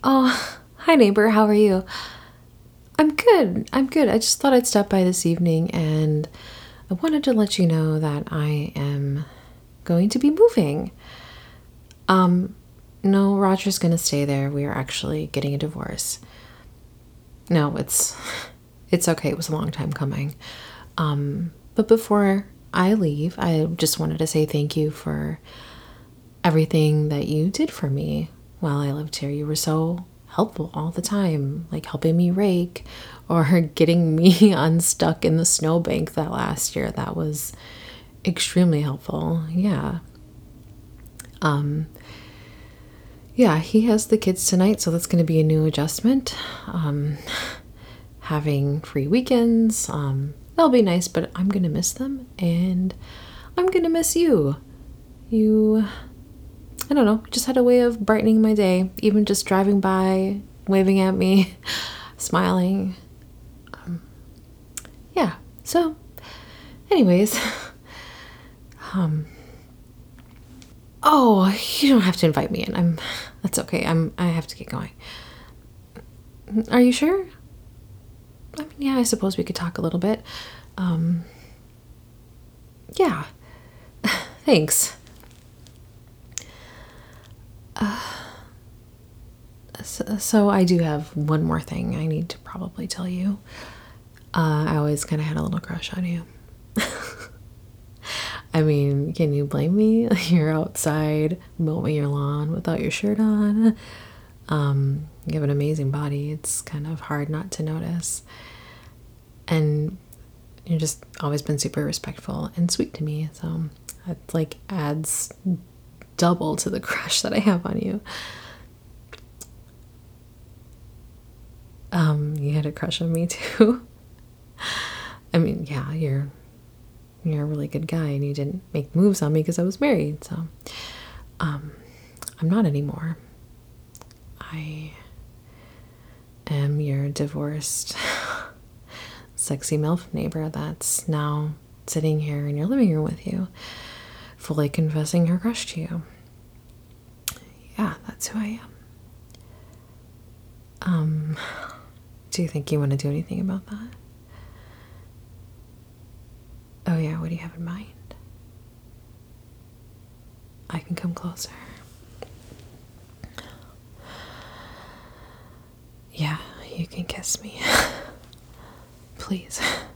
Oh, hi neighbor, how are you? I'm good. I'm good. I just thought I'd stop by this evening and I wanted to let you know that I am going to be moving. No, Roger's gonna stay there. We are actually getting a divorce. No, it's okay. It was a long time coming. But before I leave, I just wanted to say thank you for everything that you did for me while I lived here. You were so helpful all the time, like helping me rake or getting me unstuck in the snowbank that last year. That was extremely helpful. Yeah. Yeah, he has the kids tonight, so that's going to be a new adjustment. Having free weekends, that'll be nice, but I'm going to miss them and I'm going to miss you. You I don't know, just had a way of brightening my day, even just driving by, waving at me, smiling. Yeah. So, anyways, oh, you don't have to invite me in. That's okay. I have to get going. Are you sure? I mean, yeah, I suppose we could talk a little bit. Yeah. Thanks. So I do have one more thing I need to probably tell you. I always kind of had a little crush on you. I mean, can you blame me? You're outside mowing your lawn without your shirt on. You have an amazing body. It's kind of hard not to notice. And you've just always been super respectful and sweet to me. So it like adds double to the crush that I have on you. You had a crush on me too. I mean, yeah, you're a really good guy and you didn't make moves on me because I was married. So I'm not anymore. I am your divorced sexy MILF neighbor that's now sitting here in your living room with you, fully confessing her crush to you. Yeah, that's who I am. Do you think you want to do anything about that? Oh yeah, what do you have in mind? I can come closer. Yeah, you can kiss me. Please.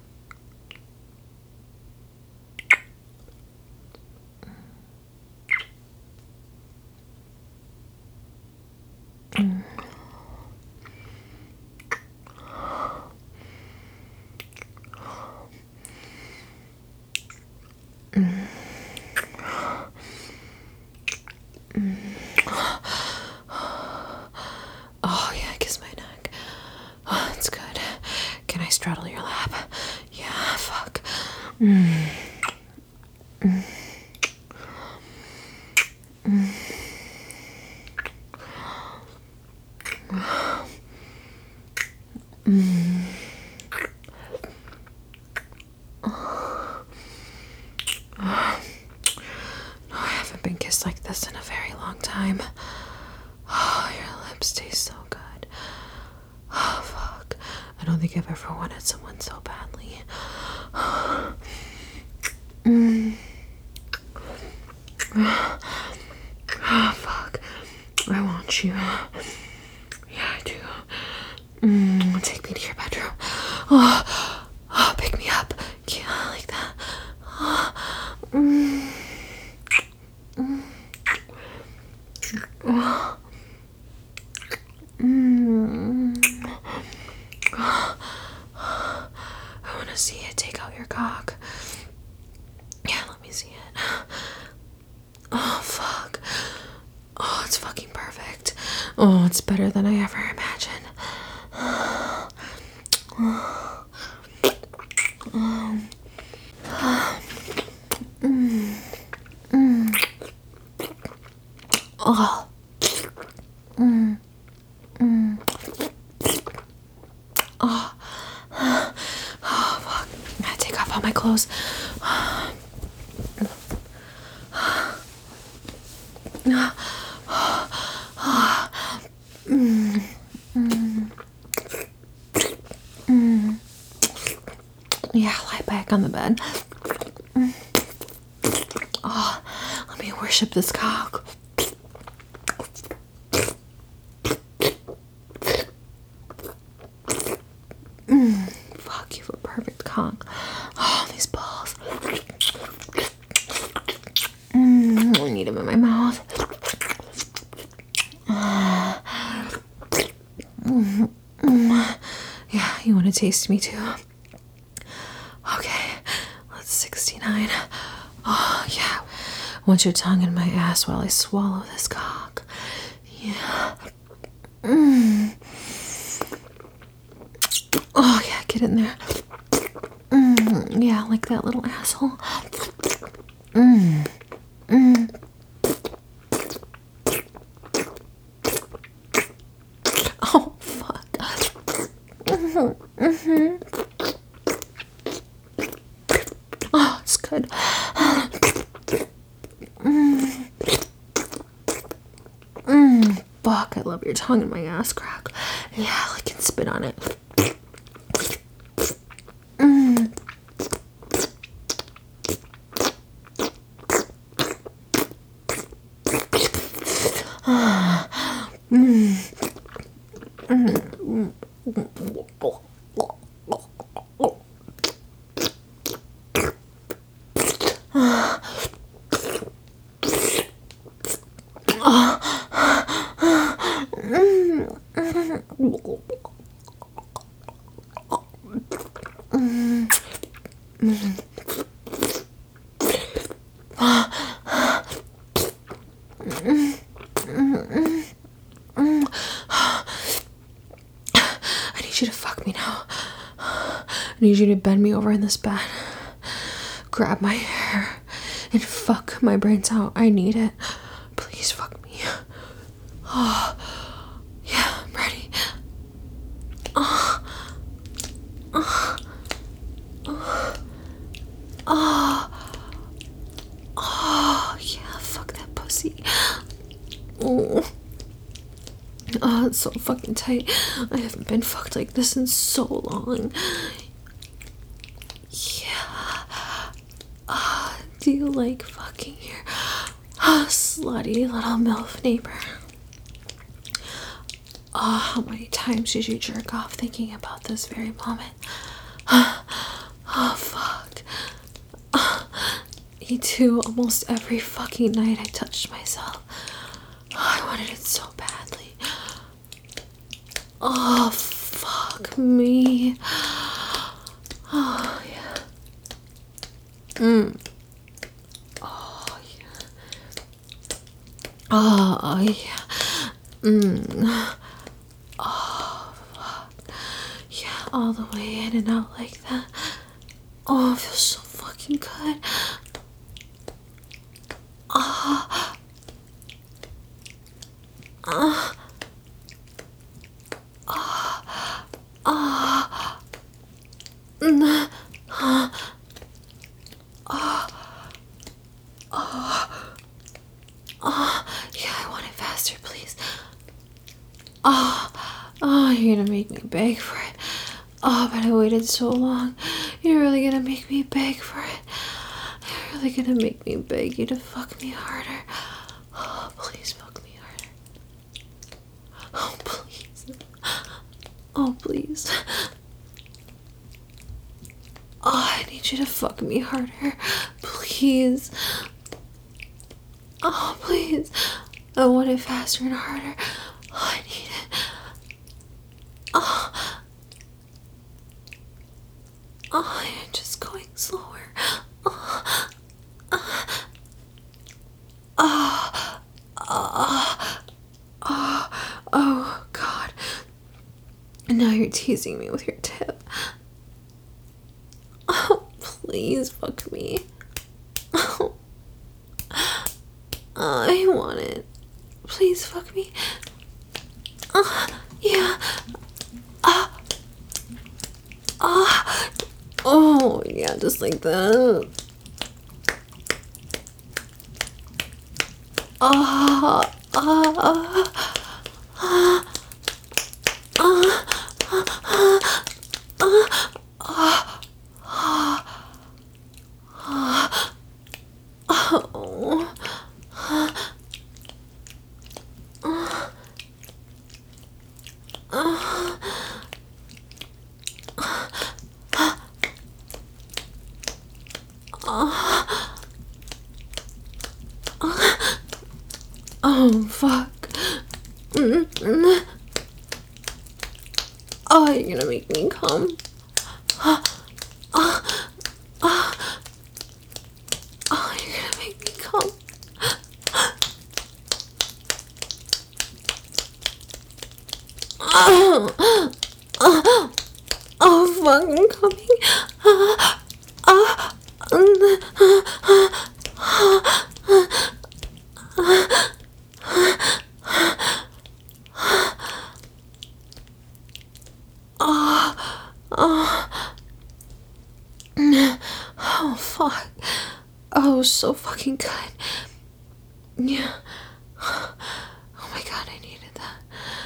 Oh yeah, kiss my neck. Oh, that's good. Can I straddle your lap? Yeah, fuck. I haven't been kissed like this in a very long time. Oh, your lips taste so good. Oh, fuck. I don't think I've ever wanted someone so badly. Oh, fuck. I want you. Yeah, I do. Take me to your bedroom. Oh, pick me up. Yeah, like that. I want to see it. Take out your cock. Yeah, let me see it. Oh, fuck. Oh, it's fucking perfect. Oh, it's better than I ever imagined. Oh. Oh, fuck. I gotta take off all my clothes. Yeah, lie back on the bed. Oh, let me worship this cock. Fuck, you have a perfect cock. Oh, these balls. I need them in my mouth. Yeah, you want to taste me too? Okay, let's 69. Oh, yeah. I want your tongue in my ass while I swallow this cock. Yeah. Oh, yeah, get in there. Yeah, like that little asshole. Oh, fuck. Oh, it's good. Fuck, I love your tongue in my ass crack. Yeah, I can spit on it. I need you to fuck me now. I need you to bend me over in this bed, grab my hair, and fuck my brains out. I need it. Please fuck me. Oh, yeah, I'm ready. Oh, yeah, fuck that pussy. Oh. Oh, it's so fucking tight. I haven't been fucked like this in so long. Yeah. Do you like fucking your slutty little MILF neighbor? How many times did you jerk off thinking about this very moment? Oh, fuck. Me too. Almost every fucking night I touched myself. I wanted it so badly. Oh, fuck me. Oh, yeah. Oh, yeah. Oh, yeah. Oh, fuck. Yeah, all the way in and out like that. Oh, it feels so fucking good. Yeah, I want it faster, please. Oh, you're gonna make me beg for it. Oh, but I waited so long. You're really gonna make me beg for it. You're really gonna make me beg you to fuck me harder. Oh, please fuck me harder. Oh, please. Oh, please. Oh, I need you to fuck me harder. Please. Oh, please. I want it faster and harder. Oh, I need it. Oh, you're just going slower. Oh, God. And now you're teasing me with your tip. Oh, please fuck me. Oh, I want it. Please fuck me. Yeah. Oh, yeah, just like that. Oh, fuck. Oh, you're gonna make me come. Oh, you're gonna make me come. Oh, fuck, I'm coming. Oh, fuck. Oh, so fucking good. Yeah. Oh my god, I needed that.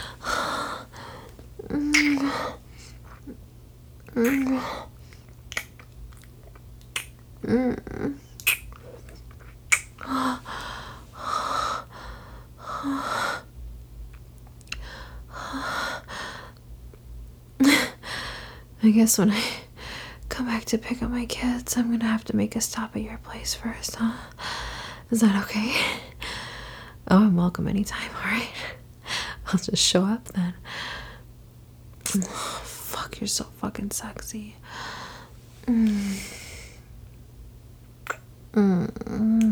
I guess when I come back to pick up my kids, I'm gonna have to make a stop at your place first, huh? Is that okay? Oh, I'm welcome anytime, alright? I'll just show up then. Oh, fuck, you're so fucking sexy.